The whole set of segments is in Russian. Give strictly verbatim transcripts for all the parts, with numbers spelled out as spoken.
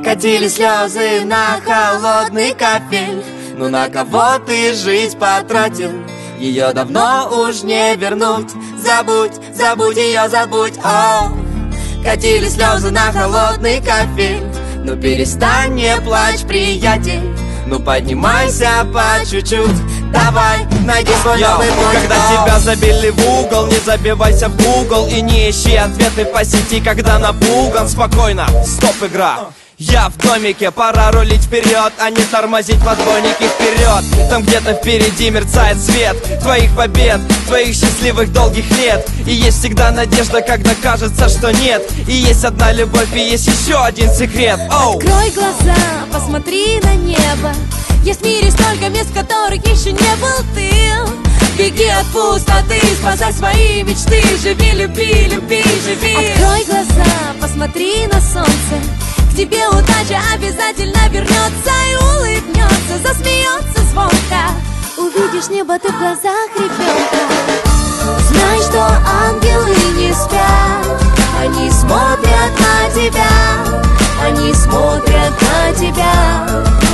Катили слезы на холодный кафель. Ну на кого ты жизнь потратил? Ее давно уж не вернуть. Забудь, забудь ее, забудь. О, катили слезы на холодный кафель. Ну перестань, не плачь, приятель. Ну поднимайся по чуть-чуть. Давай, найди свой Йо, новый путь. когда О. тебя забили в угол, не забивайся в Google и не ищи ответы по сети, когда напуган. Спокойно, стоп, игра. Я в домике, пора рулить вперед, а не тормозить в отбойнике вперед. Там где-то впереди мерцает свет твоих побед, твоих счастливых долгих лет. И есть всегда надежда, когда кажется, что нет. И есть одна любовь, и есть еще один секрет. Оу. Открой глаза, посмотри на небо. Есть в мире столько мест, в которых еще не был ты. Беги от пустоты, спасай свои мечты. Живи, люби, люби, живи. Открой глаза, посмотри на солнце. К тебе удача обязательно вернется и улыбнется, засмеется звонко. Увидишь небо ты в глазах ребенка. Знай, что ангелы не спят. Они смотрят на тебя. Они смотрят на тебя.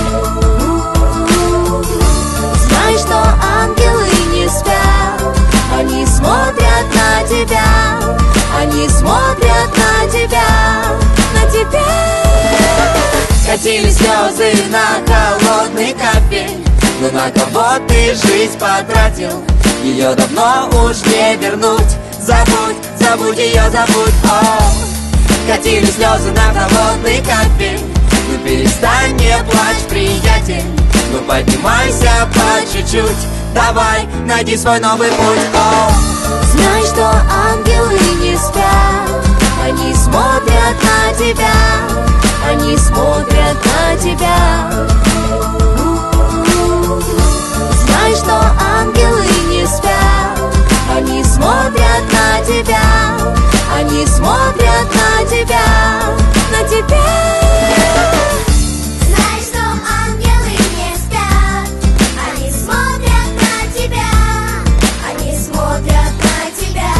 Знай, что ангелы не спят. Они смотрят на тебя. Они смотрят на тебя. На тебя. Катили слезы на холодный кафель. Ну на кого ты жизнь потратил? Ее давно уж не вернуть. Забудь, забудь ее, забудь. О, катили слезы на холодный кафель. Ну перестань, не плачь, приятель. Ну поднимайся по чуть-чуть. Давай, найди свой новый путь. О, знай, что ангелы не спят. Они смотрят на тебя. Они смотрят на тебя. Знай, что ангелы не спят. Они смотрят на тебя. Они смотрят на тебя. На тебя. Знай, что ангелы не спят. Они смотрят на тебя. Они смотрят на тебя.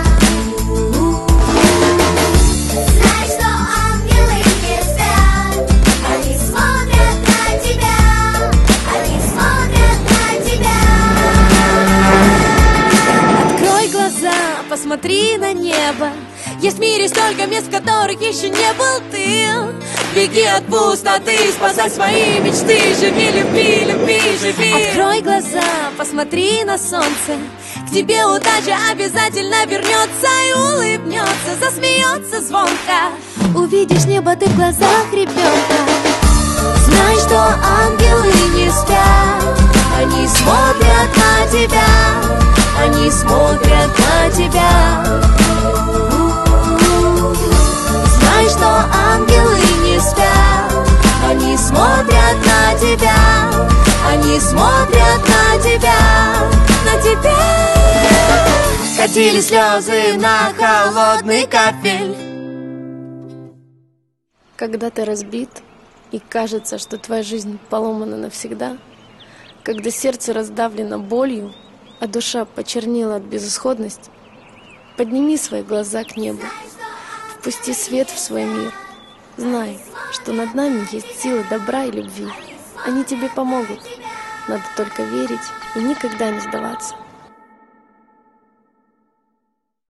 Знай, что ангелы не спят. Они смотрят на тебя. Они смотрят на тебя. Открой глаза, посмотри на небо. Есть в мире столько мест, в которых еще не был ты. Беги от пустоты, спасай свои мечты. Живи, люби, люби, живи. Открой глаза, посмотри на солнце. К тебе удача обязательно вернется и улыбнется, засмеется звонко. Увидишь небо ты в глазах ребенка. Знай, что ангелы не спят. Они смотрят на тебя. Они смотрят на тебя. Знай, что ангелы не спят. Они смотрят на тебя. Они смотрят на тебя. На тебя. катили слезы на холодный кафель. Когда ты разбит, и кажется, что твоя жизнь поломана навсегда, когда сердце раздавлено болью, а душа почернела от безысходности, подними свои глаза к небу, впусти свет в свой мир. Знай, что над нами есть силы добра и любви. Они тебе помогут. Надо только верить и никогда не сдаваться.